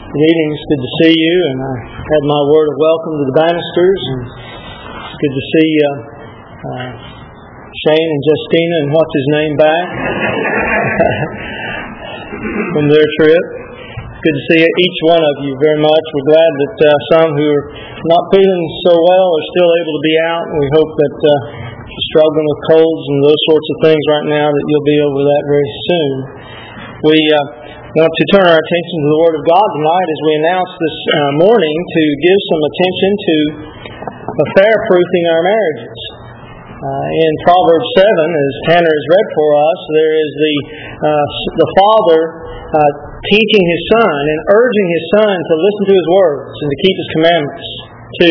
Good evening. It's good to see you, and I had my word of welcome to the Bannisters, and it's good to see Shane and Justina and what's his name back from their trip. It's good to see each one of you very much. We're glad that some who are not feeling so well are still able to be out, and we hope that if you're struggling with colds and those sorts of things right now, that you'll be over that very soon. We want to turn our attention to the Word of God tonight as we announce this morning to give some attention to affair-proofing our marriages. In Proverbs 7, as Tanner has read for us, there is the father teaching his son and urging his son to listen to his words and to keep his commandments, to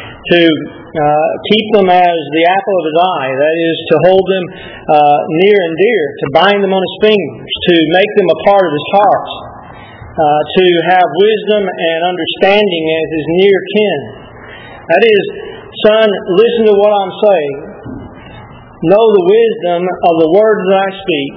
keep them as the apple of his eye, that is, to hold them near and dear, to bind them on his fingers, to make them a part of his heart, to have wisdom and understanding as his near kin. That is, son, listen to what I'm saying. Know the wisdom of the words that I speak,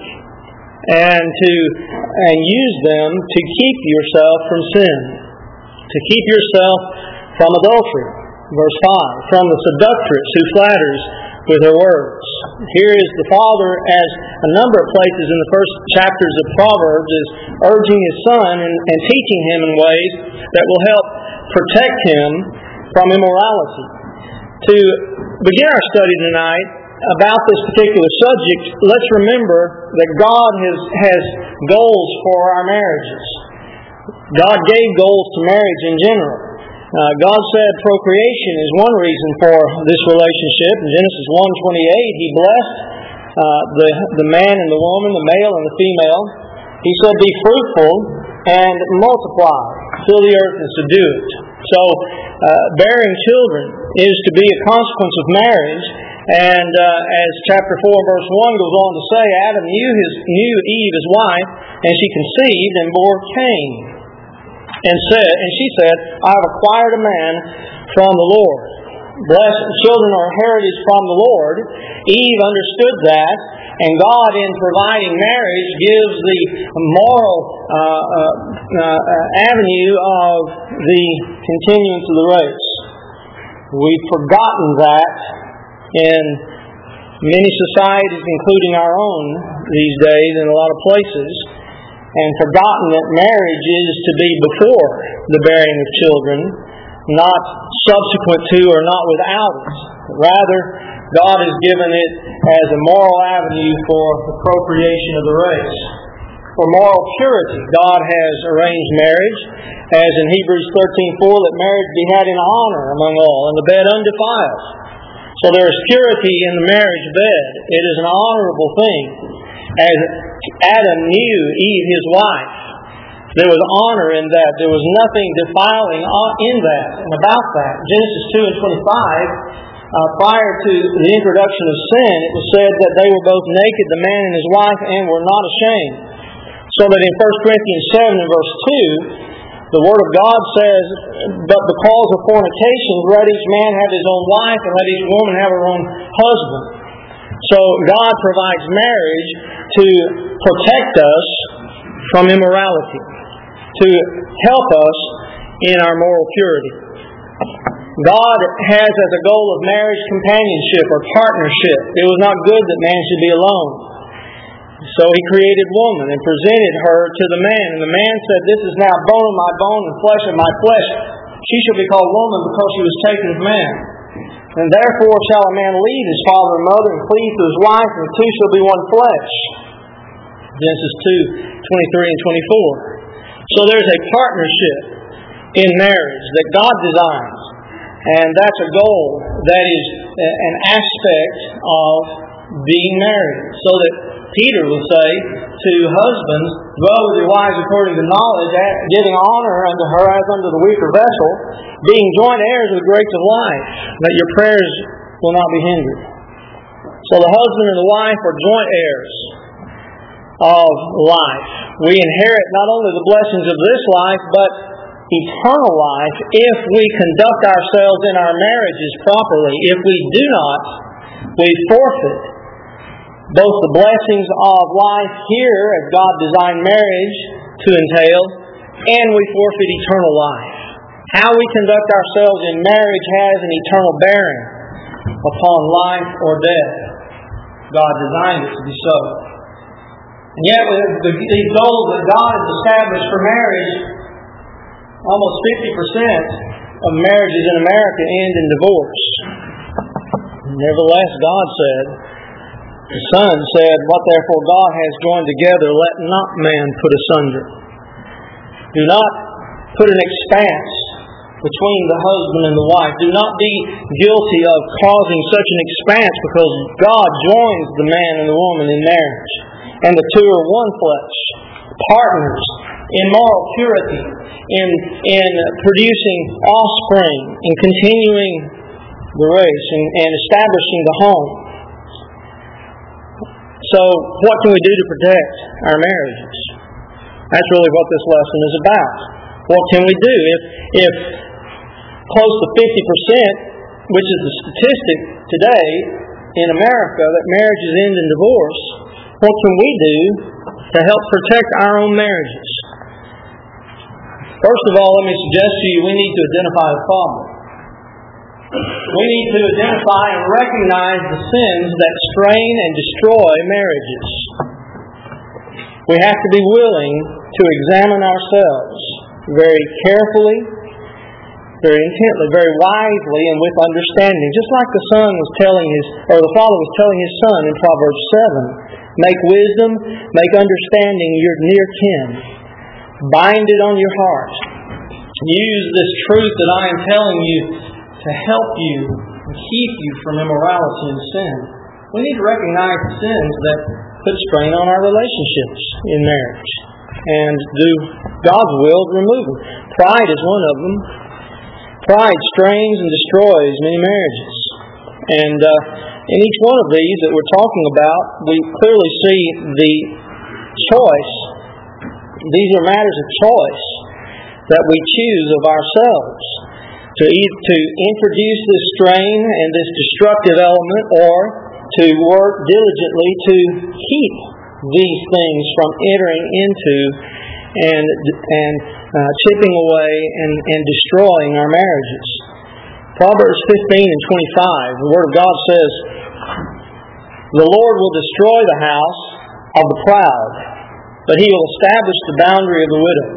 and use them to keep yourself from sin, to keep yourself from adultery. Verse 5, from the seductress who flatters with her words. Here is the father, as a number of places in the first chapters of Proverbs, is urging his son and teaching him in ways that will help protect him from immorality. To begin our study tonight about this particular subject, let's remember that God has goals for our marriages. God gave goals to marriage in general. God said procreation is one reason for this relationship. In Genesis 1:28, He blessed the man and the woman, the male and the female. He said, "Be fruitful and multiply, fill the earth and subdue it." So, bearing children is to be a consequence of marriage. And as chapter 4, verse 1 goes on to say, Adam knew Eve, his wife, and she conceived and bore Cain. And she said, "I have acquired a man from the Lord." Blessed children are heritage from the Lord. Eve understood that, and God, in providing marriage, gives the moral avenue of the continuance of the race. We've forgotten that in many societies, including our own these days in a lot of places, and forgotten that marriage is to be before the bearing of children, not subsequent to or not without it. Rather, God has given it as a moral avenue for the procreation of the race. For moral purity, God has arranged marriage, as in Hebrews 13:4, that marriage be had in honor among all, and the bed undefiled. So there is purity in the marriage bed. It is an honorable thing. As Adam knew Eve, his wife, there was honor in that. There was nothing defiling in that and about that. Genesis 2:25, prior to the introduction of sin, it was said that they were both naked, the man and his wife, and were not ashamed. So that in 1 Corinthians 7 and verse 2, the Word of God says, "But because of fornication, let each man have his own wife, and let each woman have her own husband." So God provides marriage to protect us from immorality, to help us in our moral purity. God has as a goal of marriage companionship or partnership. It was not good that man should be alone. So He created woman and presented her to the man. And the man said, "This is now bone of my bone and flesh of my flesh. She shall be called woman because she was taken of man. And therefore shall a man leave his father and mother and cleave to his wife, and the two shall be one flesh." Genesis 2:23 and 24. So there's a partnership in marriage that God designs. And that's a goal that is an aspect of being married. So that Peter will say to husbands, "Dwell with your wives according to knowledge, giving honor unto her as unto the weaker vessel, being joint heirs of the grace of life, that your prayers will not be hindered." So the husband and the wife are joint heirs of life. We inherit not only the blessings of this life, but eternal life if we conduct ourselves in our marriages properly. If we do not, we forfeit both the blessings of life here, as God designed marriage to entail, and we forfeit eternal life. How we conduct ourselves in marriage has an eternal bearing upon life or death. God designed it to be so. And yet, with these goals that God has established for marriage, almost 50% of marriages in America end in divorce. Nevertheless, God said, the Son said, "What therefore God has joined together, let not man put asunder." Do not put an expanse between the husband and the wife. Do not be guilty of causing such an expanse, because God joins the man and the woman in marriage. And the two are one flesh, partners in moral purity, in producing offspring, in continuing the race, and establishing the home. So, what can we do to protect our marriages? That's really what this lesson is about. What can we do? If close to 50%, which is the statistic today in America, that marriages end in divorce, what can we do to help protect our own marriages? First of all, let me suggest to you, we need to identify the problem. We need to identify and recognize the sins that strain and destroy marriages. We have to be willing to examine ourselves very carefully, very intently, very wisely, and with understanding. Just like the father was telling his son in Proverbs 7. Make wisdom, make understanding your near kin. Bind it on your heart. Use this truth that I am telling you to help you and keep you from immorality and sin. We need to recognize the sins that put strain on our relationships in marriage and do God's will to remove them. Pride is one of them. Pride strains and destroys many marriages. And in each one of these that we're talking about, we clearly see the choice. These are matters of choice that we choose of ourselves to introduce this strain and this destructive element, or to work diligently to keep these things from entering into and chipping away and destroying our marriages. Proverbs 15 and 25, the Word of God says, "The Lord will destroy the house of the proud, but He will establish the boundary of the widow."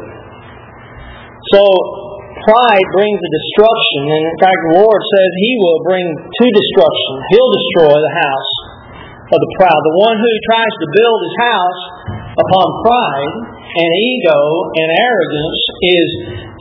So, pride brings a destruction, and in fact the Lord says He will bring to destruction. He'll destroy the house of the proud. The one who tries to build his house upon pride and ego and arrogance is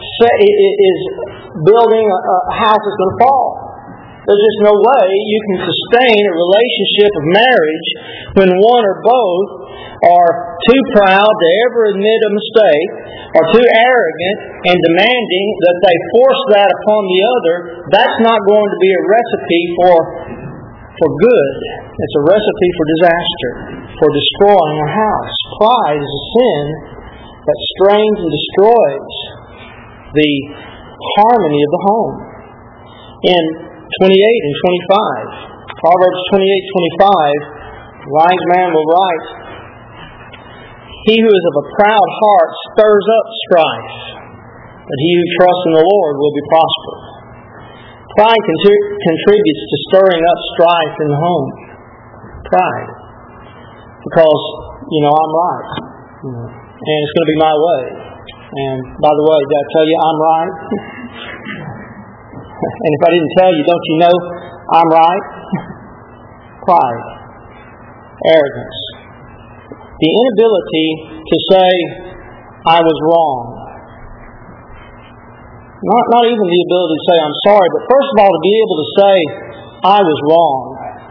building a house that's going to fall. There's just no way you can sustain a relationship of marriage when one or both are too proud to ever admit a mistake, or too arrogant and demanding that they force that upon the other. That's not going to be a recipe for good. It's a recipe for disaster, for destroying a house. Pride is a sin that strains and destroys the harmony of the home. In 28 and 25, Proverbs 28:25, a wise man will write, "He who is of a proud heart stirs up strife, but he who trusts in the Lord will be prosperous." Pride contributes to stirring up strife in the home. Pride. Because, I'm right. And it's going to be my way. And by the way, did I tell you I'm right? And if I didn't tell you, don't you know I'm right? Pride. Arrogance. The inability to say, I was wrong. Not even the ability to say, I'm sorry, but first of all, to be able to say, I was wrong.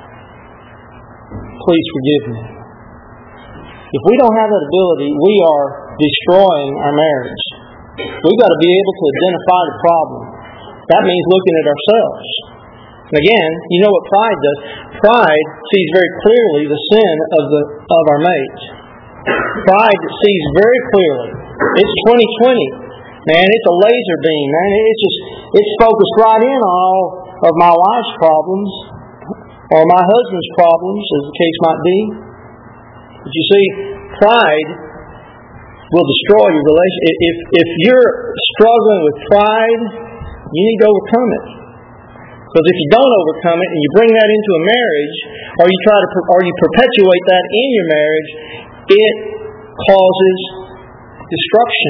Please forgive me. If we don't have that ability, we are destroying our marriage. We've got to be able to identify the problem. That means looking at ourselves. And again, you know what pride does? Pride sees very clearly the sin of our mate. Pride sees very clearly. It's 2020. Man, it's a laser beam. Man, it's focused right in on all of my wife's problems, or my husband's problems, as the case might be. But you see, pride will destroy your relationship. If you're struggling with pride, you need to overcome it. Because if you don't overcome it and you bring that into a marriage, or you perpetuate that in your marriage, it causes destruction.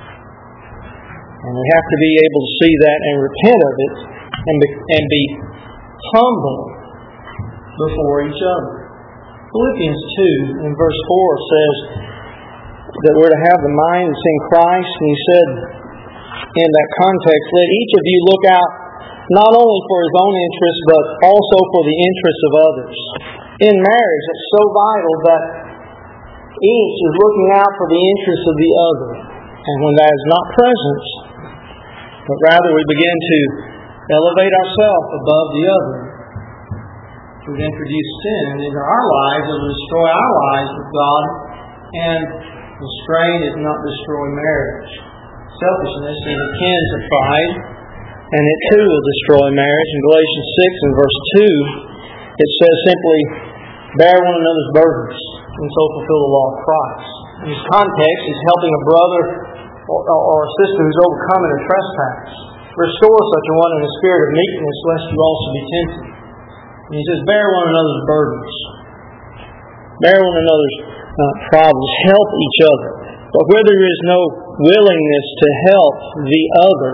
And we have to be able to see that and repent of it and be humble before each other. Philippians 2 in verse 4 says that we're to have the mind that's in Christ. And he said in that context, let each of you look out not only for his own interests, but also for the interests of others. In marriage, it's so vital that each is looking out for the interests of the other. And when that is not present, but rather we begin to elevate ourselves above the other, we've introduced sin into our lives. It will destroy our lives with God, and the strain is not destroy marriage. Selfishness is akin to pride, and it too will destroy marriage. In Galatians 6 and verse 2, it says simply, bear one another's burdens, and so fulfill the law of Christ. In this context, is helping a brother or a sister who's overcoming a trespass. Restore such a one in a spirit of meekness, lest you also be tempted. And he says, bear one another's burdens. Bear one another's problems. Help each other. But where there is no willingness to help the other,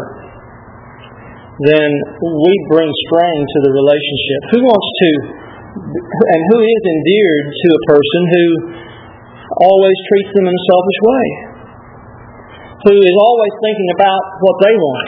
then we bring strain to the relationship. Who wants to, and who is endeared to a person who always treats them in a selfish way? Who is always thinking about what they want,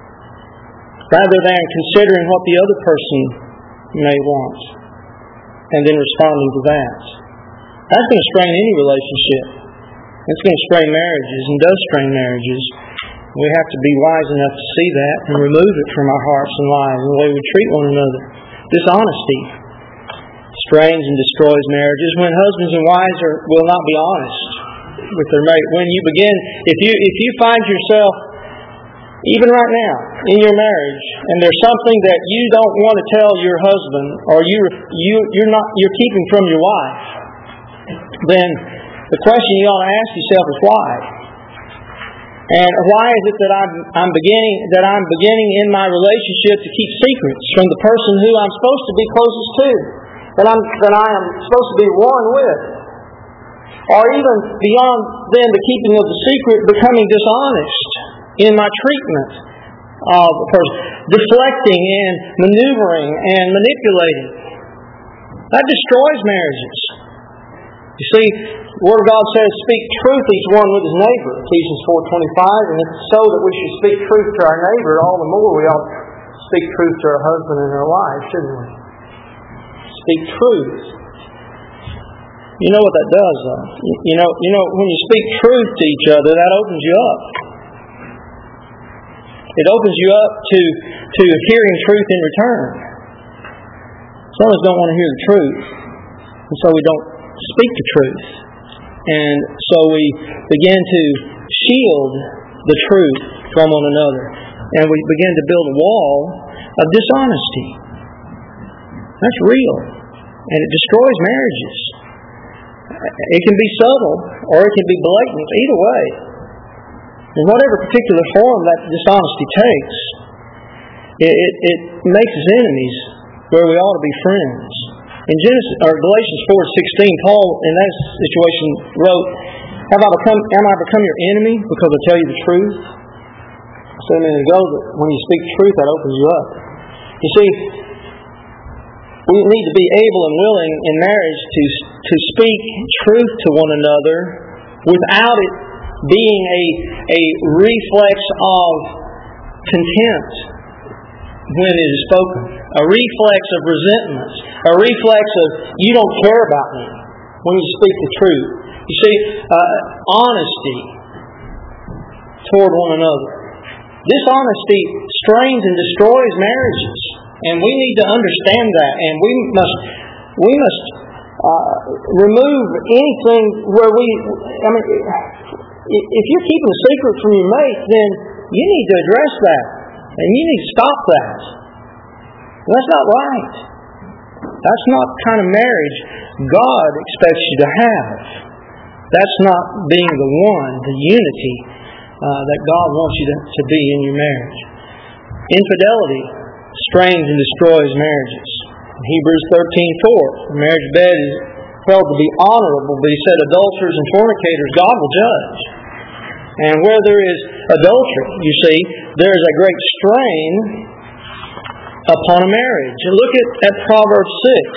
rather than considering what the other person may want, and then responding to that. That's going to strain any relationship. It's going to strain marriages, and does strain marriages. We have to be wise enough to see that and remove it from our hearts and lives and the way we treat one another. Dishonesty strains and destroys marriages when husbands and wives will not be honest with their mate. When you begin, if you find yourself, even right now, in your marriage, and there's something that you don't want to tell your husband, or you're keeping from your wife, then the question you ought to ask yourself is why. And why is it that I'm beginning in my relationship to keep secrets from the person who I'm supposed to be closest to, that I am supposed to be one with? Or even beyond then the keeping of the secret, becoming dishonest in my treatment of a person, deflecting and maneuvering and manipulating. That destroys marriages. You see, the Word of God says, speak truth each one with his neighbor, Ephesians 4:25, and it's so that we should speak truth to our neighbor, all the more we ought to speak truth to our husband and our wife, shouldn't we? Speak truth. You know what that does, though? You know, when you speak truth to each other, that opens you up. It opens you up to hearing truth in return. Some of us don't want to hear the truth, and so we don't speak the truth. And so we begin to shield the truth from one another. And we begin to build a wall of dishonesty. That's real. And it destroys marriages. It can be subtle or it can be blatant. Either way. In whatever particular form that dishonesty takes, it makes us enemies where we ought to be friends. In Galatians 4:16, Paul, in that situation, wrote, am I become your enemy because I tell you the truth? I said a minute ago that when you speak truth, that opens you up. You see, we need to be able and willing in marriage to speak truth to one another without it being a reflex of contempt when it is spoken, a reflex of resentment, a reflex of you don't care about me when you speak the truth. You see, honesty toward one another. Dishonesty strains and destroys marriages, and we need to understand that. And we must remove anything where if you're keeping a secret from your mate, then you need to address that. And you need to stop that. That's not right. That's not the kind of marriage God expects you to have. That's not being the one, the unity that God wants you to be in your marriage. Infidelity strains and destroys marriages. In Hebrews 13:4, the marriage bed is held to be honorable, but he said adulterers and fornicators God will judge. And where there is adultery, you see, there is a great strain upon a marriage. And look at Proverbs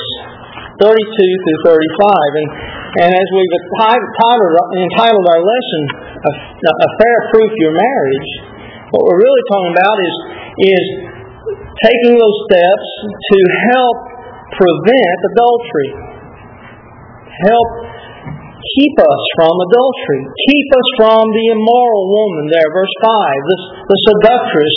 6:32-35. And as we've entitled our lesson, Affair Proof Your Marriage, what we're really talking about is taking those steps to help prevent adultery. Help keep us from adultery. Keep us from the immoral woman there, verse 5. The seductress,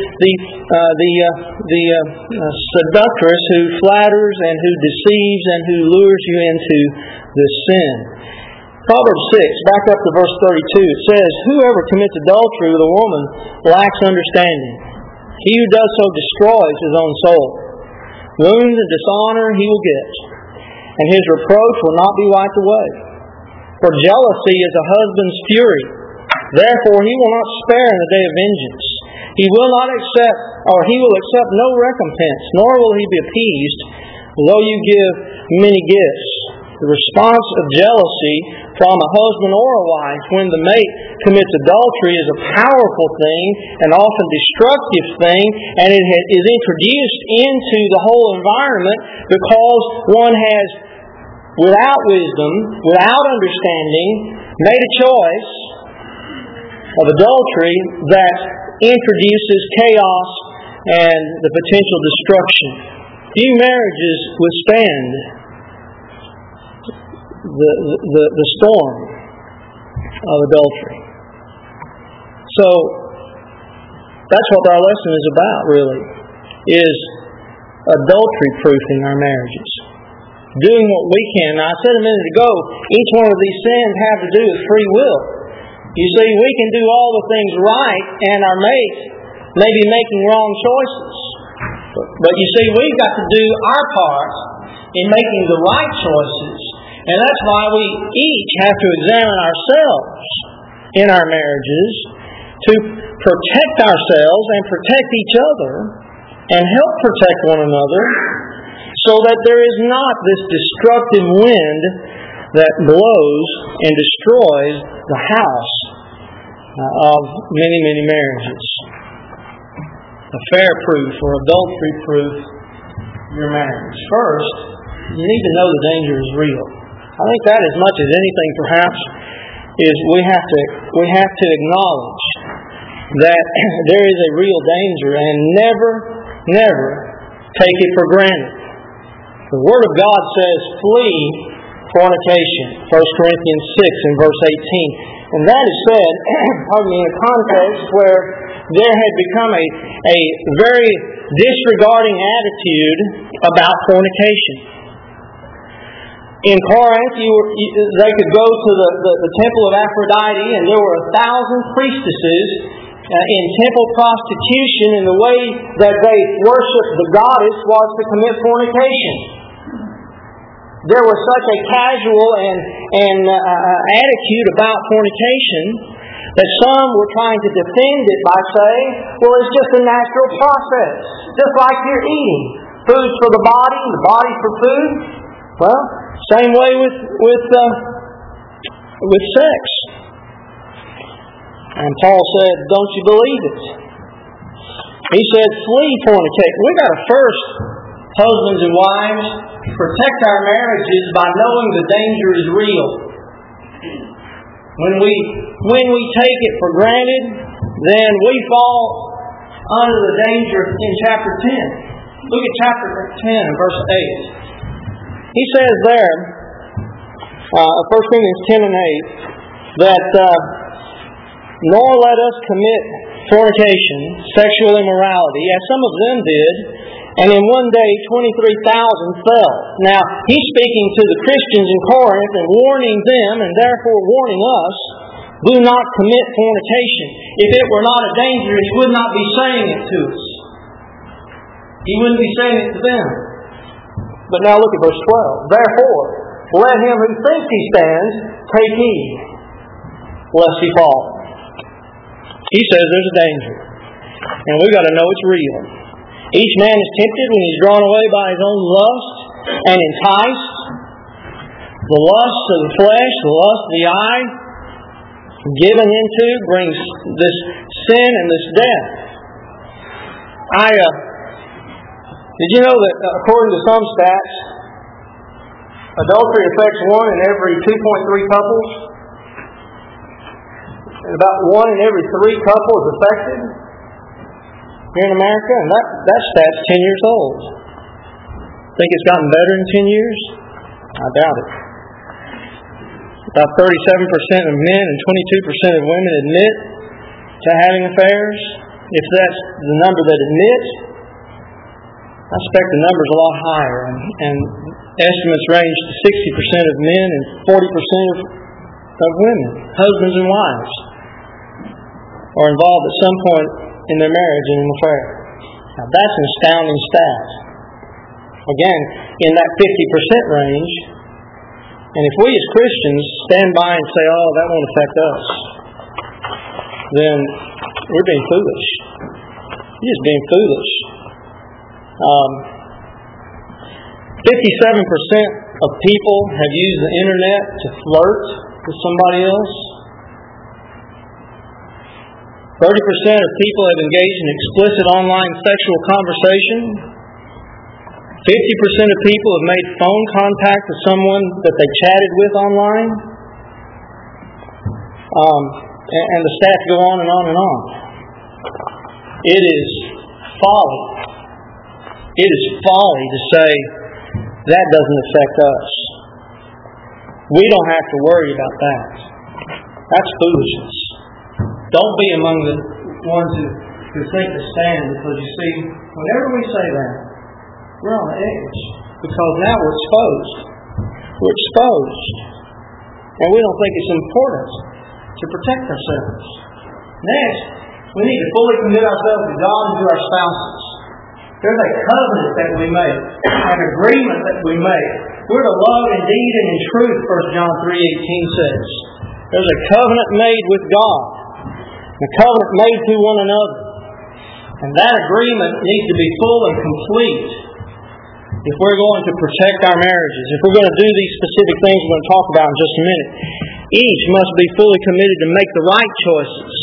the seductress who flatters and who deceives and who lures you into the sin. Proverbs 6, back up to verse 32, it says, whoever commits adultery with a woman lacks understanding. He who does so destroys his own soul. Wounds and dishonor he will get, and his reproach will not be wiped away. For jealousy is a husband's fury. Therefore he will not spare in the day of vengeance. He will accept no recompense, nor will he be appeased, though you give many gifts. The response of jealousy from a husband or a wife when the mate commits adultery is a powerful thing, an often destructive thing, and it is introduced into the whole environment because one has, without wisdom, without understanding, made a choice of adultery that introduces chaos and the potential destruction. Few marriages withstand the storm of adultery. So that's what our lesson is about, really, is adultery-proofing our marriages. Doing what we can. Now, I said a minute ago, each one of these sins have to do with free will. You see, we can do all the things right, and our mate may be making wrong choices. But you see, we've got to do our part in making the right choices. And that's why we each have to examine ourselves in our marriages to protect ourselves and protect each other and help protect one another so that there is not this destructive wind that blows and destroys the house of many, many marriages. Affair-proof or adultery-proof your marriage. First, you need to know the danger is real. I think that as much as anything perhaps is we have to acknowledge that there is a real danger and never take it for granted. The Word of God says, flee fornication. 1 Corinthians 6 and verse 18. And that is said, in a context where there had become a very disregarding attitude about fornication. In Corinth, they could go to the temple of Aphrodite, and there were 1,000 priestesses in temple prostitution, and the way that they worshipped the goddess was to commit fornication. There was such a casual and attitude about fornication that some were trying to defend it by saying, well, it's just a natural process, just like you're eating. Food's for the body for food. Well, same way with sex. And Paul said, don't you believe it? He said, flee fornication. We've got to first, husbands and wives, protect our marriages by knowing the danger is real. When we take it for granted, then we fall under the danger in chapter 10. Look at chapter 10, verse 8. He says there, 1 Corinthians 10 and 8, that nor let us commit fornication, sexual immorality, as some of them did, and in one day 23,000 fell. Now, he's speaking to the Christians in Corinth and warning them, and therefore warning us, do not commit fornication. If it were not a danger, he would not be saying it to us. He wouldn't be saying it to them. But now look at verse 12. Therefore, Let him who thinks he stands take heed, lest he fall. He says there's a danger. And we've got to know it's real. Each man is tempted when he's drawn away by his own lust and enticed. The lust of the flesh, the lust of the eye, given into brings this sin and this death. Did you know that according to some stats, adultery affects 1 in every 2.3 couples? And about 1 in every 3 couples is affected here in America, and that stat's 10 years old. Think it's gotten better in 10 years? I doubt it. About 37% of men and 22% of women admit to having affairs. If that's the number that admit, I expect the number's a lot higher. And estimates range to 60% of men and 40% of women, husbands and wives, are involved at some point in their marriage in an affair. Now that's an astounding stat. Again, in that 50% range. And if we as Christians stand by and say, oh, that won't affect us, then we're being foolish. You're just being foolish. 57% of people have used the internet to flirt with somebody else. 30% of people have engaged in explicit online sexual conversation. 50% of people have made phone contact with someone that they chatted with online. And the stats go on and on and on. It is folly. It is folly to say that doesn't affect us. We don't have to worry about that. That's foolishness. Don't be among the ones who think to stand, because you see, whenever we say that, we're on the edge. Because now we're exposed. We're exposed. And we don't think it's important to protect ourselves. Next, we need to fully commit ourselves to God and to our spouses. There's a covenant that we make, an agreement that we make. We're to love in deed and in truth, 1 John 3:18 says. There's a covenant made with God. A covenant made to one another. And that agreement needs to be full and complete if we're going to protect our marriages. If we're going to do these specific things we're going to talk about in just a minute. Each must be fully committed to make the right choices.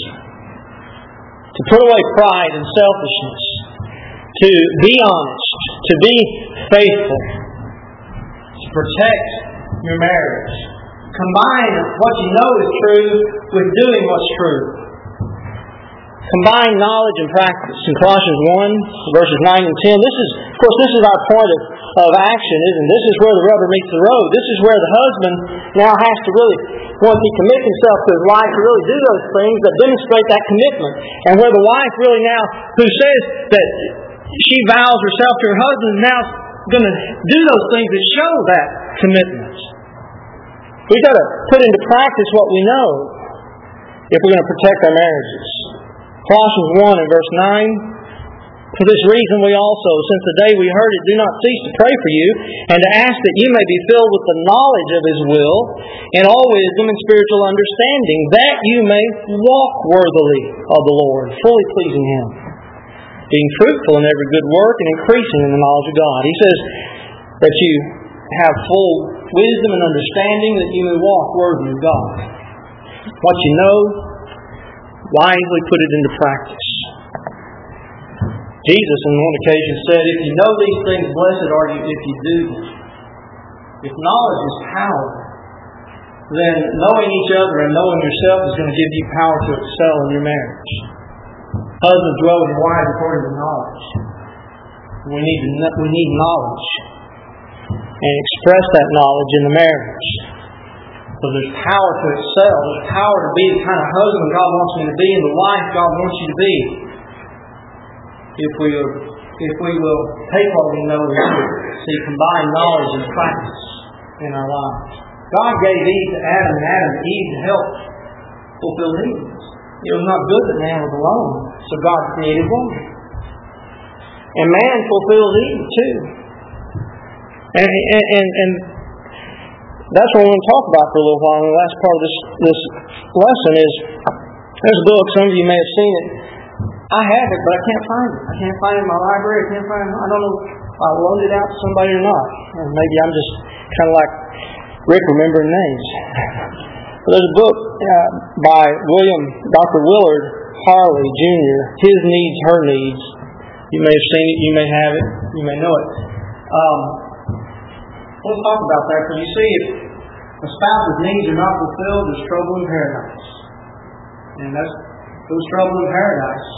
To put away pride and selfishness. To be honest. To be faithful. To protect your marriage. Combine what you know is true with doing what's true. Combine knowledge and practice. In Colossians 1, verses 9 and 10, this is our point of action, isn't it? This is where the rubber meets the road. This is where the husband now has to really, once he commits himself to his wife, to really do those things that demonstrate that commitment. And where the wife really now, who says that she vows herself to her husband, is now going to do those things that show that commitment. We've got to put into practice what we know if we're going to protect our marriages. Colossians 1 and verse 9. For this reason we also, since the day we heard it, do not cease to pray for you, and to ask that you may be filled with the knowledge of His will, and all wisdom and spiritual understanding, that you may walk worthily of the Lord, fully pleasing Him, being fruitful in every good work and increasing in the knowledge of God. He says that you have full wisdom and understanding, that you may walk worthy of God. What you know, wisely put it into practice. Jesus on one occasion said, if you know these things, blessed are you if you do them. If knowledge is power, then knowing each other and knowing yourself is going to give you power to excel in your marriage. Husbands dwell with your wives according to knowledge. We need knowledge. And express that knowledge in the marriage. So there's power to excel. There's power to be the kind of husband God wants me to be and the wife God wants you to be. If we will take what we know is true. See, combine knowledge and practice in our lives. God gave Eve to Adam and Adam to Eve to help fulfill needs. It was not good that man was alone, so God created woman. And man fulfills Eve too. And that's what I want to talk about for a little while. And the last part of this lesson is, there's a book, some of you may have seen it. I have it, but I can't find it. I can't find it in my library. I don't know if I loaned it out to somebody or not. Or maybe I'm just kind of like Rick remembering names. But there's a book by Dr. Willard Harley Jr., His Needs, Her Needs. You may have seen it, you may have it, you may know it. Let's talk about that, because you see, if a spouse's needs are not fulfilled, there's trouble in paradise. And there's trouble in paradise.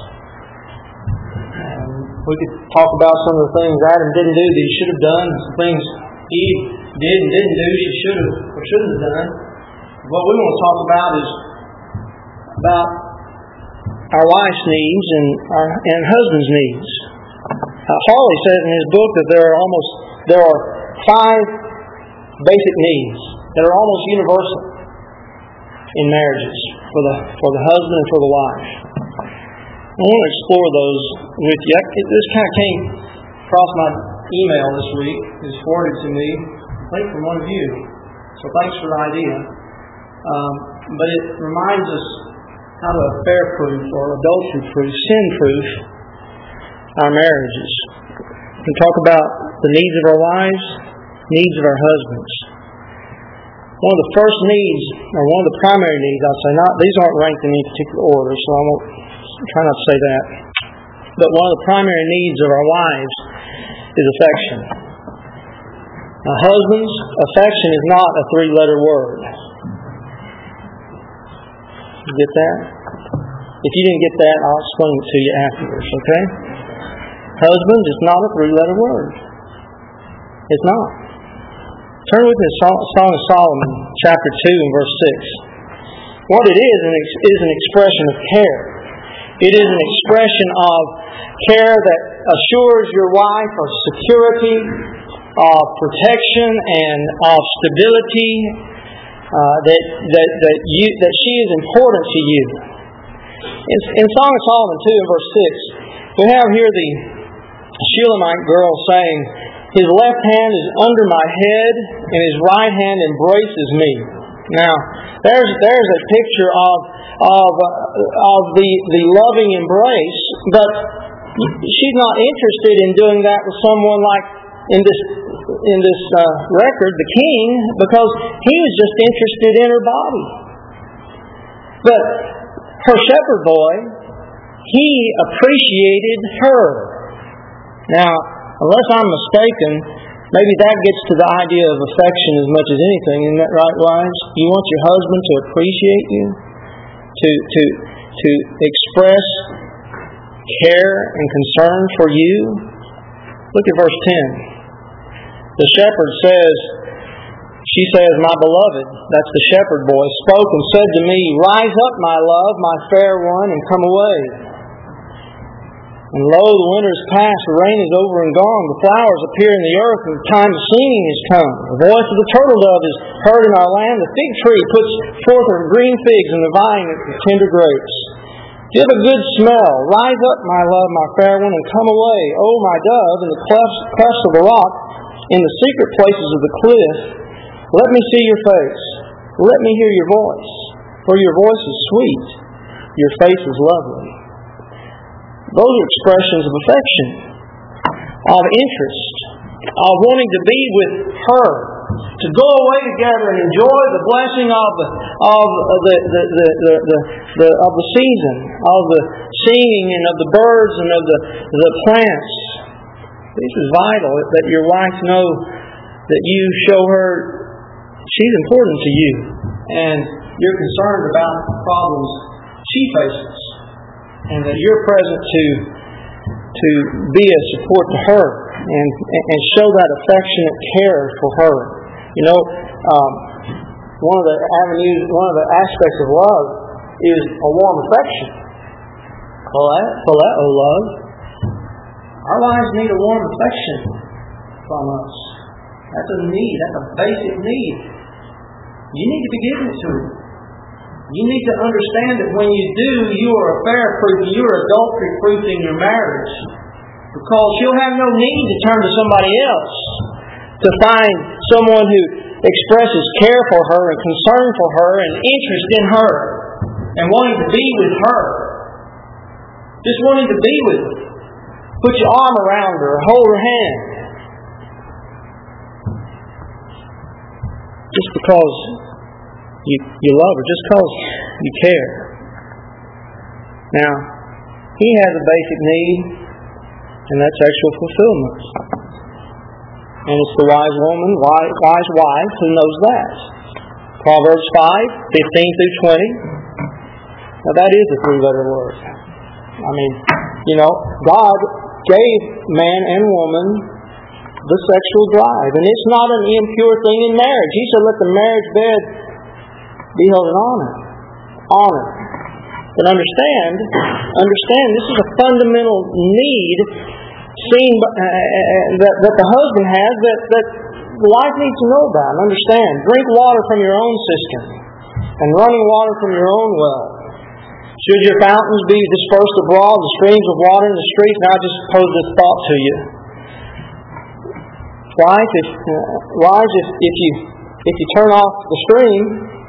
We could talk about some of the things Adam didn't do that he should have done, some things Eve did and didn't do she should have or shouldn't have done. What we want to talk about is about our wife's needs and husband's needs. Harley says in his book that there are 5 basic needs that are almost universal in marriages for the husband and for the wife. I want to explore those with you. This kind of came across my email this week. It was forwarded to me, I think from one of you. So thanks for the idea. But it reminds us how to affair-proof or adultery-proof, sin-proof our marriages. We can talk about the needs of our wives, needs of our husbands. One of the first needs, or one of the primary needs, I'll say, these aren't ranked in any particular order, so I won't try not to say that. But one of the primary needs of our wives is affection. Now, husbands, affection is not a 3-letter word. You get that? If you didn't get that, I'll explain it to you afterwards, okay? Husbands, it's not a 3-letter word. It's not. Turn with me to Song of Solomon, chapter 2 and verse 6. What it is an expression of care. It is an expression of care that assures your wife of security, of protection, and of stability, that she is important to you. In Song of Solomon 2 and verse 6, we have here the Shulamite girl saying, "His left hand is under my head, and his right hand embraces me." Now, there's a picture of the loving embrace, but she's not interested in doing that with someone like in this record, the king, because he was just interested in her body. But her shepherd boy, he appreciated her. Now, unless I'm mistaken, maybe that gets to the idea of affection as much as anything. Isn't that right, wives? You want your husband to appreciate you, to express care and concern for you. Look at verse 10. The shepherd she says, "My beloved," that's the shepherd boy, "spoke and said to me, 'Rise up, my love, my fair one, and come away.' And lo, the winter is past, the rain is over and gone, the flowers appear in the earth, and the time of singing is come. The voice of the turtle dove is heard in our land, the fig tree puts forth her green figs, and the vine its tender grapes. Give a good smell, rise up, my love, my fair one, and come away, O my dove, in the clefts of the rock, in the secret places of the cliff. Let me see your face, let me hear your voice, for your voice is sweet, your face is lovely." Those are expressions of affection, of interest, of wanting to be with her, to go away together and enjoy the blessing of the season, of the singing and of the birds and of the plants. This is vital that your wife know that you show her she's important to you and you're concerned about the problems she faces, and that you're present to be a support to her and show that affectionate care for her. You know, one of the aspects of love is a warm affection. Phileo love. Our wives need a warm affection from us. That's a need. That's a basic need. You need to be giving it to her. You need to understand that when you do, you are affair-proof, you are adultery-proof in your marriage. Because she'll have no need to turn to somebody else to find someone who expresses care for her and concern for her and interest in her and wanting to be with her. Just wanting to be with her. Put your arm around her, hold her hand. Just because you love her, just because you care. Now, he has a basic need, and that's sexual fulfillment. And it's the wise woman, wise wife, who knows that. Proverbs 5:15 through 20. Now that is a three-letter word. I mean, God gave man and woman the sexual drive. And it's not an impure thing in marriage. He said, let the marriage bed be held in honor. Honor. But understand, this is a fundamental need seen that the husband has that the wife needs to know about and understand. Drink water from your own cistern and running water from your own well. Should your fountains be dispersed abroad, the streams of water in the streets? Now I just pose this thought to you. Wives, if you turn off the stream,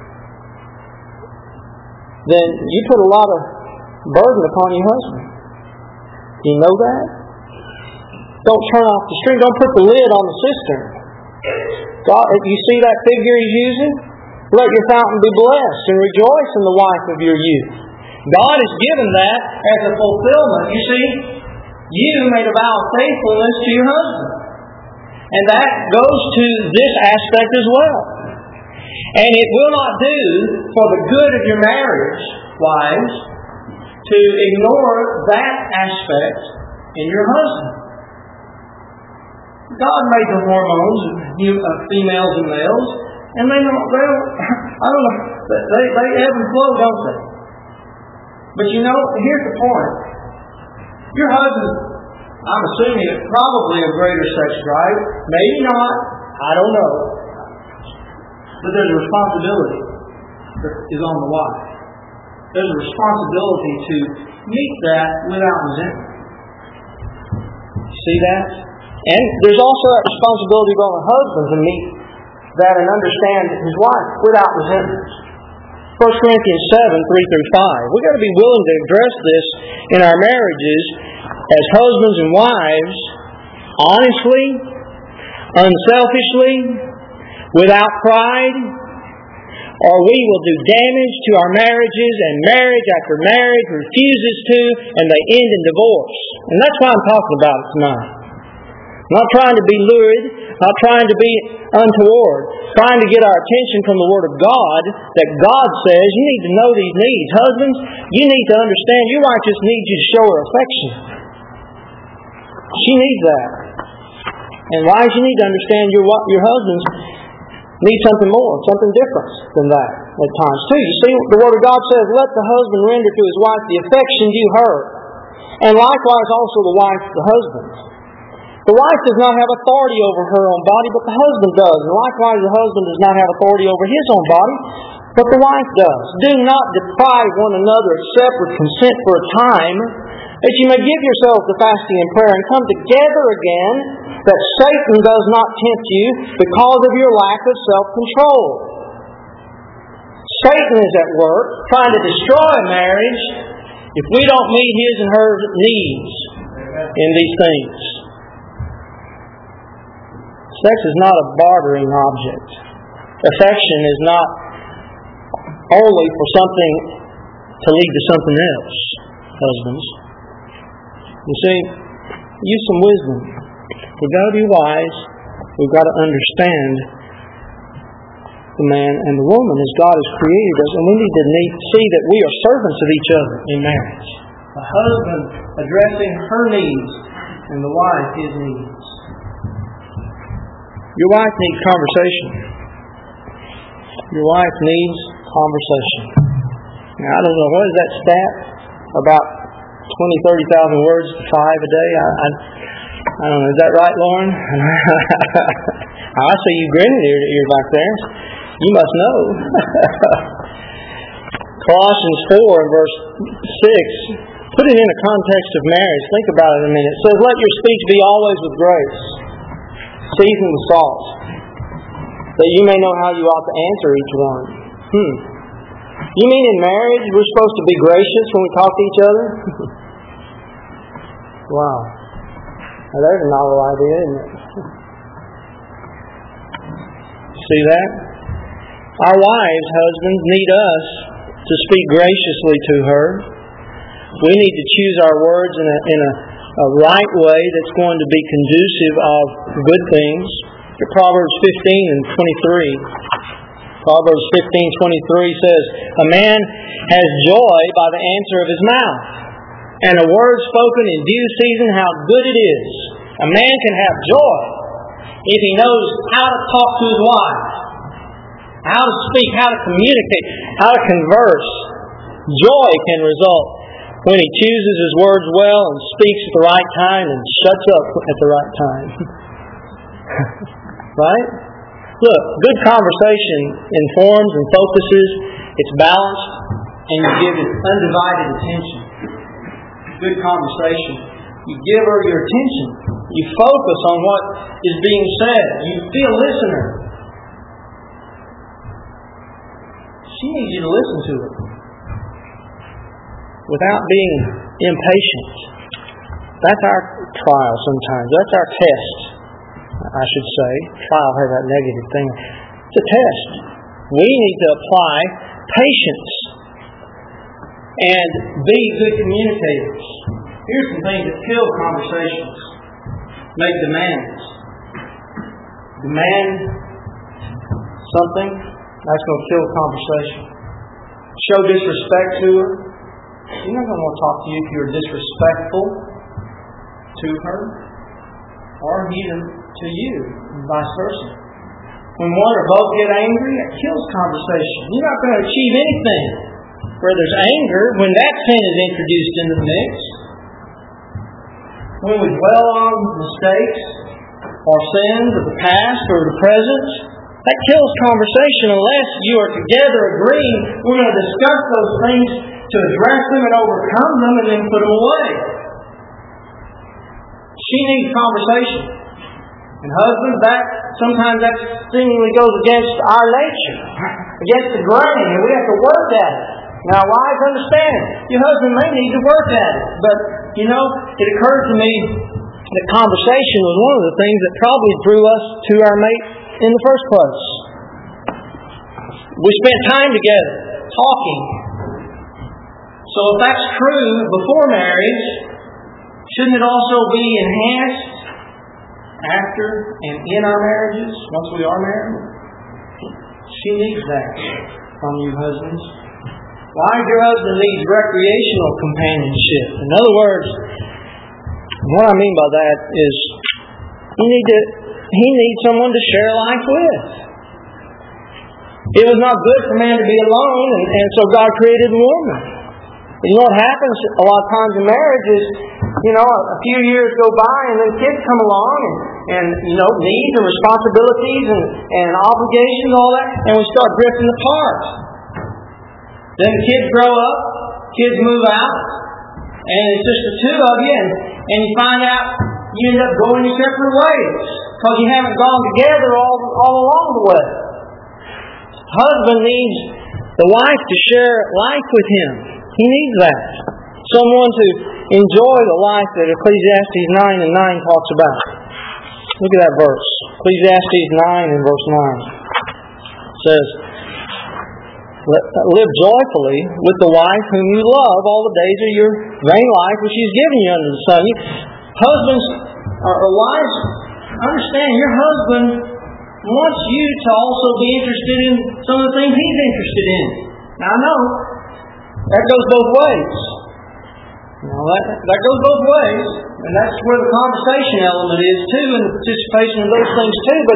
then you put a lot of burden upon your husband. Do you know that? Don't turn off the stream. Don't put the lid on the cistern. God, you see that figure he's using? Let your fountain be blessed and rejoice in the wife of your youth. God has given that as a fulfillment. You see, you made a vow of faithfulness to your husband. And that goes to this aspect as well. And it will not do for the good of your marriage, wives, to ignore that aspect in your husband. God made the hormones of females and males, and they ebb and flow, don't they? But here's the point. Your husband, I'm assuming, is probably a greater sex drive. Maybe not. I don't know. But there's a responsibility that is on the wife. There's a responsibility to meet that without resentment. See that? And there's also that responsibility on the husband to meet that and understand his wife without resentment. 1 Corinthians 7:3-5. We've got to be willing to address this in our marriages as husbands and wives, honestly, unselfishly, without pride, or we will do damage to our marriages, and marriage after marriage refuses to, and they end in divorce. And that's why I'm talking about it tonight. I'm not trying to be lurid, not trying to be untoward, trying to get our attention from the Word of God, that God says you need to know these needs. Husbands, you need to understand your wife just needs you to show her affection. She needs that. And wives, you need to understand your husbands need something more, something different than that at times too. You see, the Word of God says, let the husband render to his wife the affection due her, and likewise also the wife to the husband. The wife does not have authority over her own body, but the husband does. And likewise the husband does not have authority over his own body, but the wife does. Do not deprive one another except with consent for a time, that you may give yourselves to fasting and prayer, and come together again, that Satan does not tempt you because of your lack of self-control. Satan is at work trying to destroy marriage if we don't meet his and her needs in these things. Sex is not a bartering object. Affection is not only for something to lead to something else, husbands. You see, use some wisdom. We've got to be wise. We've got to understand the man and the woman as God has created us, and we need to see that we are servants of each other in marriage. The husband addressing her needs and the wife his needs. Your wife needs conversation. Your wife needs conversation. Now, I don't know, what is that stat? About 20,000-30,000 words to 5 a day? I don't know, is that right, Lauren? I see you grinning ear to ear back there. You must know. Colossians 4 and verse 6. Put it in the context of marriage. Think about it a minute. It says, let your speech be always with grace, seasoned with salt, that you may know how you ought to answer each one. You mean in marriage we're supposed to be gracious when we talk to each other? Wow. Now there's a novel idea, isn't it? See that? Our wives, husbands, need us to speak graciously to her. We need to choose our words in a right way that's going to be conducive of good things. Proverbs 15 and 23. Proverbs 15:23 says, "A man has joy by the answer of his mouth, and a word spoken in due season, how good it is." A man can have joy if he knows how to talk to his wife, how to speak, how to communicate, how to converse. Joy can result when he chooses his words well and speaks at the right time and shuts up at the right time. Right? Look, good conversation informs and focuses, it's balanced, and you give it undivided attention. Good conversation. You give her your attention. You focus on what is being said. You be a listener. She needs you to listen to it without being impatient. That's our trial sometimes. That's our test, I should say. Trial has that negative thing. It's a test. We need to apply patience and be good communicators. Here's some things that kill conversations. Make demands. Demand something, that's going to kill conversation. Show disrespect to her. She's not going to want to talk to you if you're disrespectful to her or even to you, and vice versa. When one or both get angry, it kills conversation. You're not going to achieve anything where there's anger when that sin is introduced into the mix. When we dwell on mistakes or sins of the past or the present, that kills conversation unless you are together agreeing we're going to discuss those things to address them and overcome them and then put them away. She needs conversation. And husbands, sometimes that seemingly goes against our nature, against the grain, and we have to work at it. Now, wives, understand, your husband may need to work at it, but, it occurred to me that conversation was one of the things that probably drew us to our mate in the first place. We spent time together, talking. So if that's true before marriage, shouldn't it also be enhanced after and in our marriages, once we are married? She needs that from you husbands. Why your husband needs recreational companionship. In other words, what I mean by that is he needs someone to share life with. It was not good for man to be alone, and so God created a woman. You know what happens a lot of times in marriage is, a few years go by and then kids come along and needs and responsibilities and obligations and all that, and we start drifting apart. Then the kids grow up, kids move out, and it's just the two of you, and you find out you end up going your separate ways because you haven't gone together all along the way. Husband needs the wife to share life with him. He needs that. Someone to enjoy the life that Ecclesiastes 9 and 9 talks about. Look at that verse. Ecclesiastes 9 and verse 9. It says, "Live joyfully with the wife whom you love all the days of your vain life which He has given you under the sun." Husbands or wives, understand your husband wants you to also be interested in some of the things he's interested in. Now I know that goes both ways. That goes both ways, and that's where the conversation element is too, and the participation in those things too. But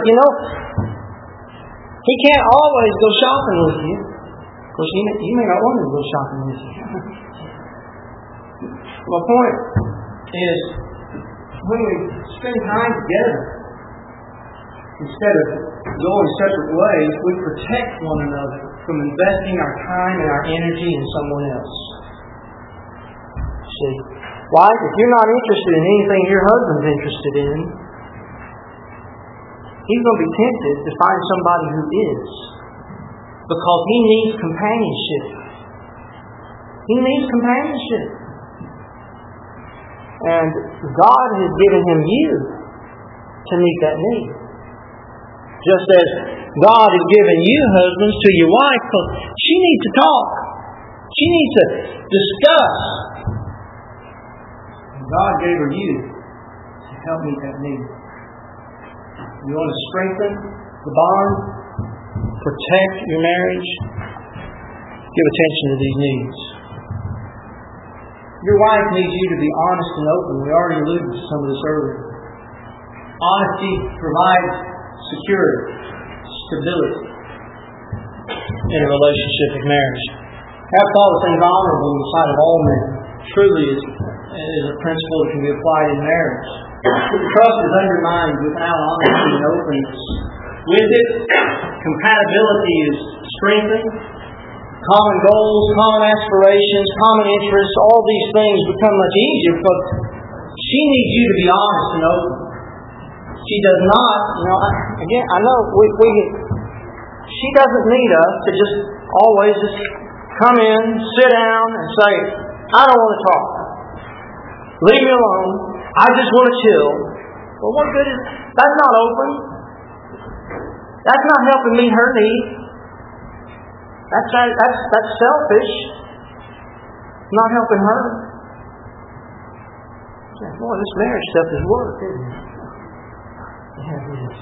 he can't always go shopping with you. Of course, he may not want to go shopping with you. My point is, when we spend time together, instead of going separate ways, we protect one another from investing our time and our energy in someone else. See, wife, if you're not interested in anything your husband's interested in, he's going to be tempted to find somebody who is. Because he needs companionship. He needs companionship. And God has given him you to meet that need. Just as God has given you, husbands, to your wife, because she needs to talk. She needs to discuss. And God gave her you to help meet that need. You want to strengthen the bond, protect your marriage, give attention to these needs. Your wife needs you to be honest and open. We already alluded to some of this earlier. Honesty provides security, stability in a relationship of marriage. Have all the things honorable in the sight of all men truly is a principle that can be applied in marriage. Trust is undermined without honesty and openness. With it, compatibility is strengthened. Common goals, common aspirations, common interests, all these things become much easier because she needs you to be honest and open. She does not, I know she doesn't need us to just always just come in, sit down and say, I don't want to talk. Leave me alone. I just want to chill. Well, what good is that's not open. That's not helping meet her need. That's selfish. Not helping her. Boy, this marriage stuff is work, isn't it? Yeah, it is.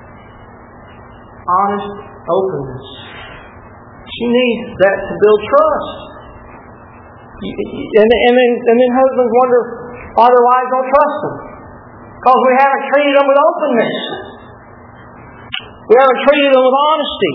Honest openness. She needs that to build trust. And then husbands wonder why their wives don't trust them. Because we haven't treated them with openness. We haven't treated them with honesty.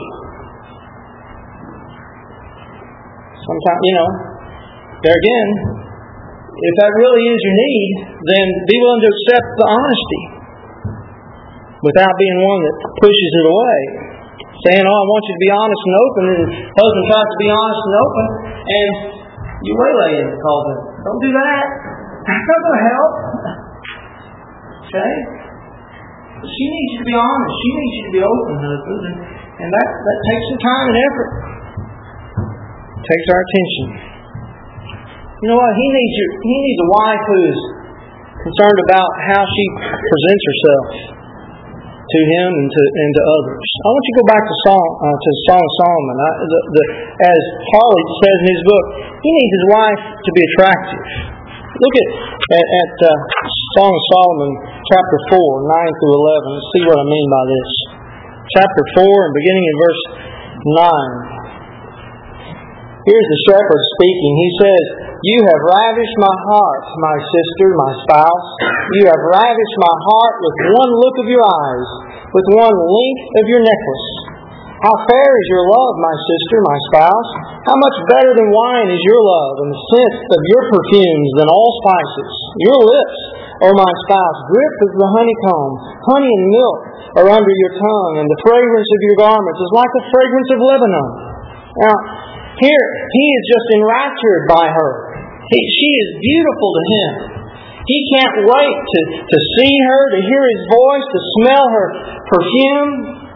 Sometimes, there again, if that really is your need, then be willing to accept the honesty without being one that pushes it away. Saying, I want you to be honest and open, and the husband tries to be honest and open, and you waylay him and call him. Don't do that. That's not going to help. Okay? She needs you to be honest. She needs you to be open, husbands. And that takes some time and effort. It takes our attention. You know what? He needs a wife who is concerned about how she presents herself to him and to others. I want you to go back to Song of Solomon. As Harley says in his book, he needs his wife to be attractive. Look at Song of Solomon, chapter 4, 9 through 11. Let's see what I mean by this. Chapter 4, and beginning in verse 9. Here's the shepherd speaking. He says, You have ravished my heart, my sister, my spouse. You have ravished my heart with one look of your eyes, with one link of your necklace. How fair is your love, my sister, my spouse. How much better than wine is your love, and the scent of your perfumes than all spices. Your lips, O my spouse, drip as the honeycomb. Honey and milk are under your tongue, and the fragrance of your garments is like the fragrance of Lebanon. Now, here, he is just enraptured by her. She is beautiful to him. He can't wait to see her, to hear his voice, to smell her perfume,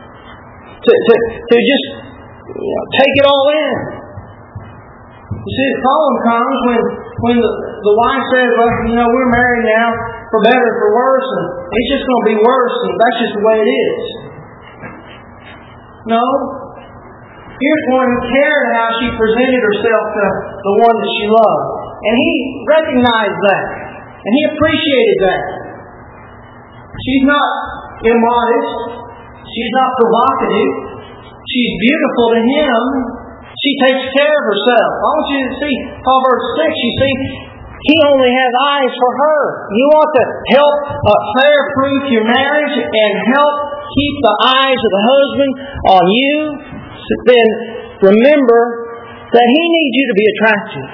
to just take it all in. You see, the problem comes when the wife says, well, we're married now for better or for worse, and it's just going to be worse, and that's just the way it is. No. Here's one who cared how she presented herself to the one that she loved. And he recognized that. And he appreciated that. She's not immodest. She's not provocative. She's beautiful to him. She takes care of herself. I want you to see Proverbs 6. You see, he only has eyes for her. You want to help flare-proof your marriage and help keep the eyes of the husband on you. Then remember that he needs you to be attractive.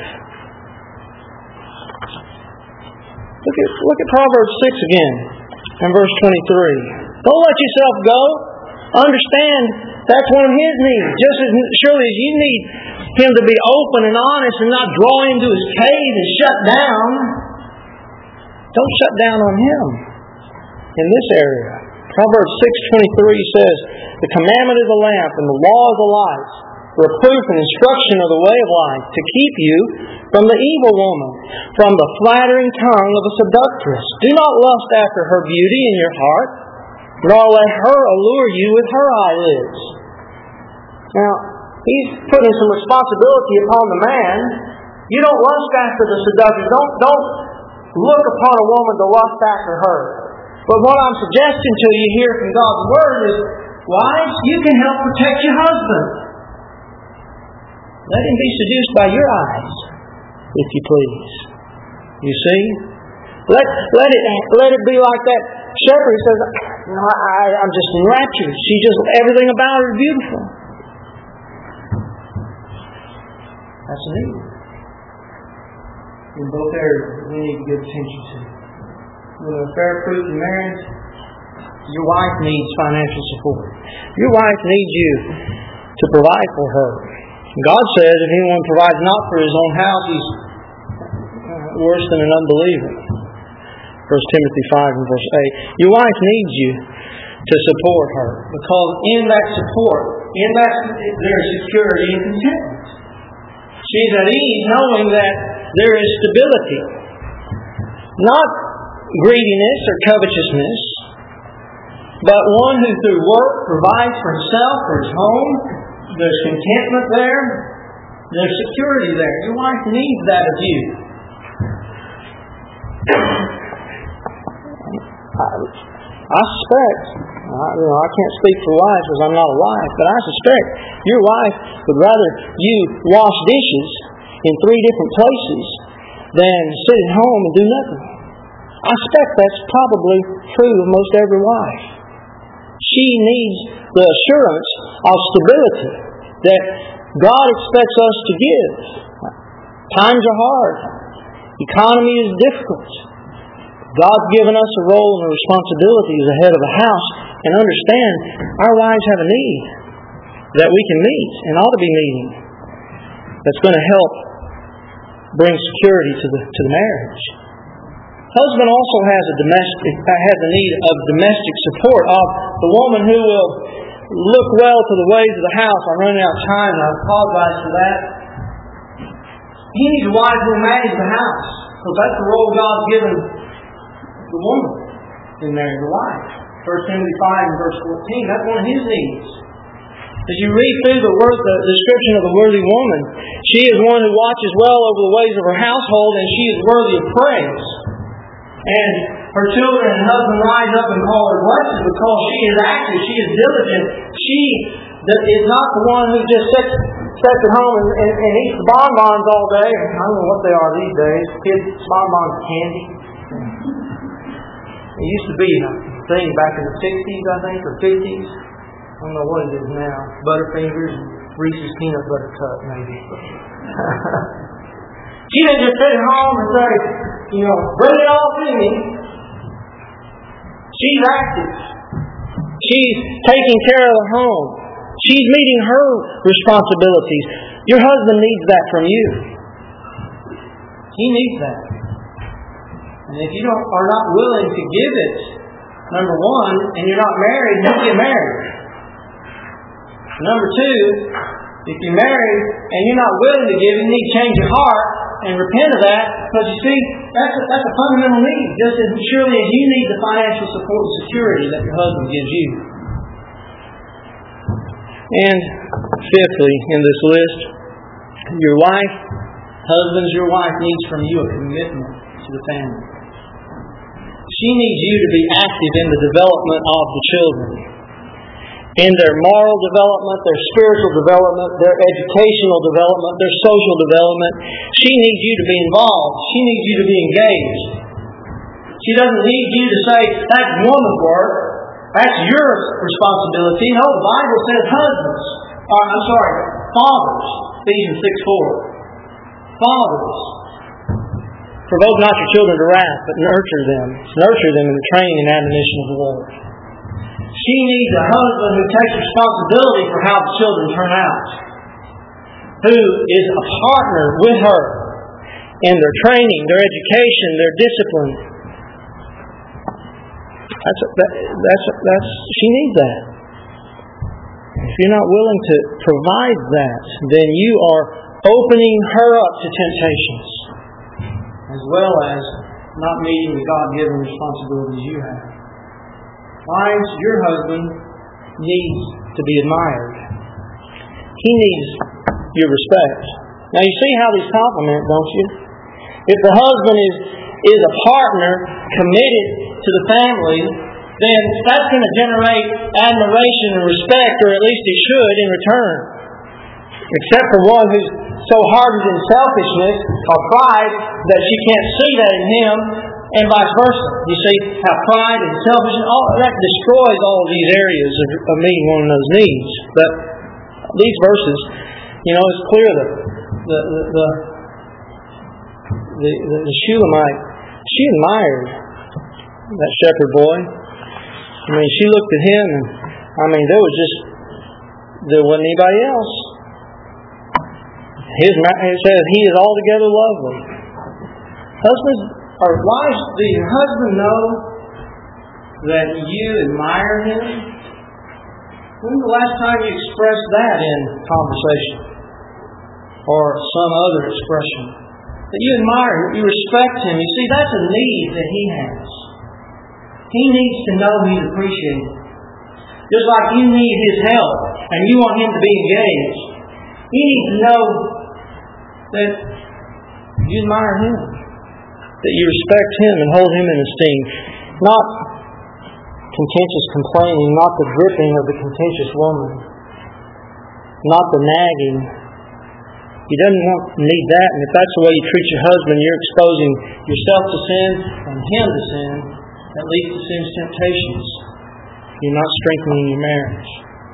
Look at Proverbs 6 again and verse 23. Don't let yourself go. Understand that's one of his needs. Just as surely as you need him to be open and honest and not draw him to his cave and shut down. Don't shut down on him in this area. Proverbs 6:23 says, "The commandment is a lamp, and the law is a light. Reproof and instruction are the way of life, to keep you from the evil woman, from the flattering tongue of a seductress. Do not lust after her beauty in your heart, nor let her allure you with her eyelids." Now, he's putting some responsibility upon the man. You don't lust after the seductress. Don't look upon a woman to lust after her. But what I'm suggesting to you here from God's Word is, wives, you can help protect your husband. Let him be seduced by your eyes, if you please. You see? Let it be like that shepherd who says, I'm just enraptured. Everything about her is beautiful. That's a need. In both areas, we need to give attention to. With a fair fruit in marriage, your wife needs financial support. Your wife needs you to provide for her. God says if anyone provides not for his own house, he's worse than an unbeliever. 1 Timothy 5 and verse 8. Your wife needs you to support her, because in that support, there's security and contentment. She's at ease knowing that there is stability. Not greediness or covetousness, but one who through work provides for himself, for his home. There's contentment there. There's security there. Your wife needs that of you. I suspect, I can't speak for wives because I'm not a wife, but I suspect your wife would rather you wash dishes in 3 different places than sit at home and do nothing. I suspect that's probably true of most every wife. She needs the assurance of stability that God expects us to give. Times are hard. Economy is difficult. God's given us a role and a responsibility as the head of a house, and understand our wives have a need that we can meet and ought to be meeting that's going to help bring security to the marriage. Husband also has a need of domestic support, of the woman who will look well to the ways of the house. I'm running out of time, and I apologize for that. He needs a wife who will manage the house, because that's the role God's given the woman in marrying the wife. 1 Timothy 5 and verse 14, that's one of his needs. As you read through the description of the worthy woman, she is one who watches well over the ways of her household, and she is worthy of praise. And her children and husband rise up and call her blessed because she is active, she is diligent. She is not the one who just sits at home and eats bonbons all day. I don't know what they are these days. Kids, bonbons, candy. It used to be a thing back in the 60s, I think, or 50s. I don't know what it is now. Butterfingers and Reese's Peanut Butter Cup, maybe. She didn't just sit at home and say, bring it all to me. She's active. She's taking care of the home. She's meeting her responsibilities. Your husband needs that from you. He needs that. And if you are not willing to give it, number one, and you're not married, don't get married. Number two, if you're married and you're not willing to give, you need to change your heart and repent of that. Because you see, that's a fundamental need. Just as surely as you need the financial support and security that your husband gives you. And fifthly, in this list, your wife needs from you a commitment to the family. She needs you to be active in the development of the children. In their moral development, their spiritual development, their educational development, their social development. She needs you to be involved. She needs you to be engaged. She doesn't need you to say, that's woman's work. That's your responsibility. No, the Bible says fathers. Ephesians 6:4. Fathers. Provoke not your children to wrath, but nurture them. Nurture them in the training and admonition of the Lord. She needs a husband who takes responsibility for how the children turn out. Who is a partner with her in their training, their education, their discipline. She needs that. If you're not willing to provide that, then you are opening her up to temptations, as well as not meeting the God-given responsibilities you have. Wives, your husband needs to be admired. He needs your respect. Now you see how these complement, don't you? If the husband is a partner committed to the family, then that's going to generate admiration and respect, or at least he should, in return. Except for one who's so hardened in selfishness or pride that she can't see that in him, and vice versa. You see how pride and selfishness, all that destroys all of these areas of meeting one another's needs. But these verses, it's clear that the Shulamite, she admired that shepherd boy. She looked at him, and there wasn't anybody else. It says he is altogether lovely. Husbands or wives, do your husband know that you admire him? When was the last time you expressed that in conversation or some other expression? That you admire him, you respect him. You see, that's a need that he has. He needs to know he's appreciated. Just like you need his help and you want him to be engaged. He needs to know that you admire him, that you respect him and hold him in esteem. Not contentious complaining, not the gripping of the contentious woman, not the nagging. He doesn't need that, and if that's the way you treat your husband, you're exposing yourself to sin and him to sin that leads to sin's temptations. You're not strengthening your marriage.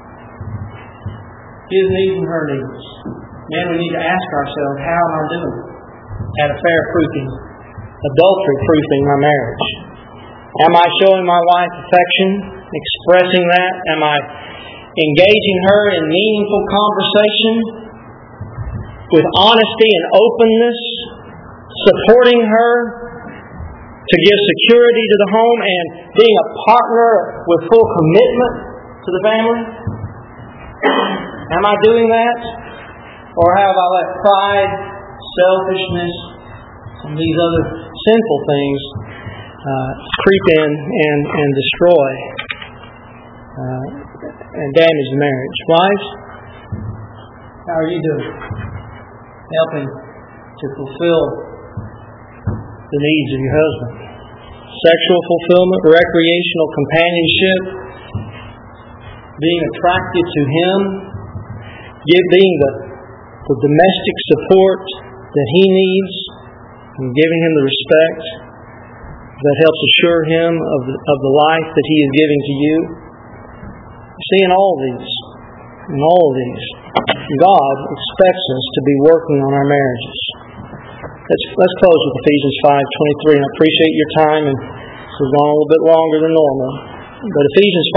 His needs and her needs. Man, we need to ask ourselves, how am I doing at affair-proofing, adultery-proofing my marriage? Am I showing my wife affection, expressing that? Am I engaging her in meaningful conversation with honesty and openness, supporting her to give security to the home and being a partner with full commitment to the family? Am I doing that? Or have I let pride, selfishness, and these other sinful things creep in and destroy and damage the marriage? Wives, how are you doing? Helping to fulfill the needs of your husband. Sexual fulfillment, recreational companionship, being attracted to him, being the domestic support that he needs, and giving him the respect that helps assure him of the life that he is giving to you. See, in all of these, God expects us to be working on our marriages. Let's close with Ephesians 5:23. And I appreciate your time, and we've gone a little bit longer than normal. But Ephesians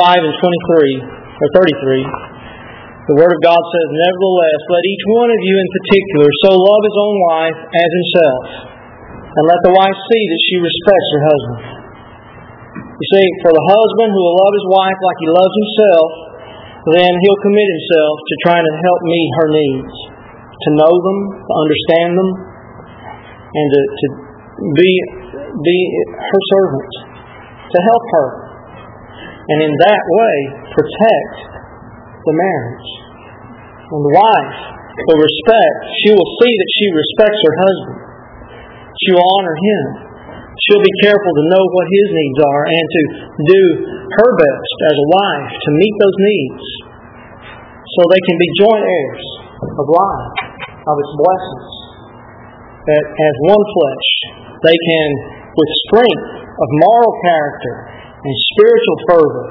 5:33, the Word of God says, "Nevertheless, let each one of you in particular so love his own wife as himself, and let the wife see that she respects her husband." You see, for the husband who will love his wife like he loves himself, then he'll commit himself to trying to help meet her needs, to know them, to understand them, and to be her servant, to help her, and in that way protect the marriage. When the wife will respect, she will see that she respects her husband. She will honor him. She'll be careful to know what his needs are and to do her best as a wife to meet those needs so they can be joint heirs of life, of its blessings. That as one flesh, they can, with strength of moral character and spiritual fervor,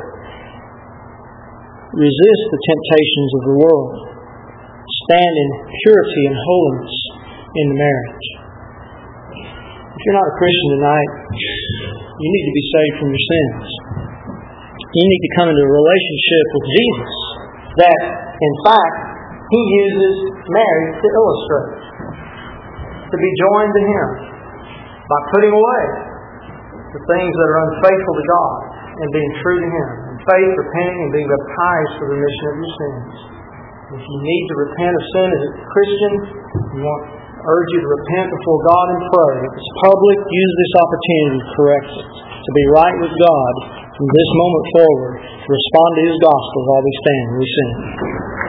resist the temptations of the world, stand in purity and holiness in the marriage. If you're not a Christian tonight, you need to be saved from your sins. You need to come into a relationship with Jesus that, in fact, He uses marriage to illustrate. To be joined to Him by putting away the things that are unfaithful to God and being true to Him. In faith, repenting, and being baptized for the remission of your sins. If you need to repent of sin as a Christian, we want to urge you to repent before God and pray. If it's public, use this opportunity to correct it, to be right with God from this moment forward, to respond to His gospel while we stand and we sing.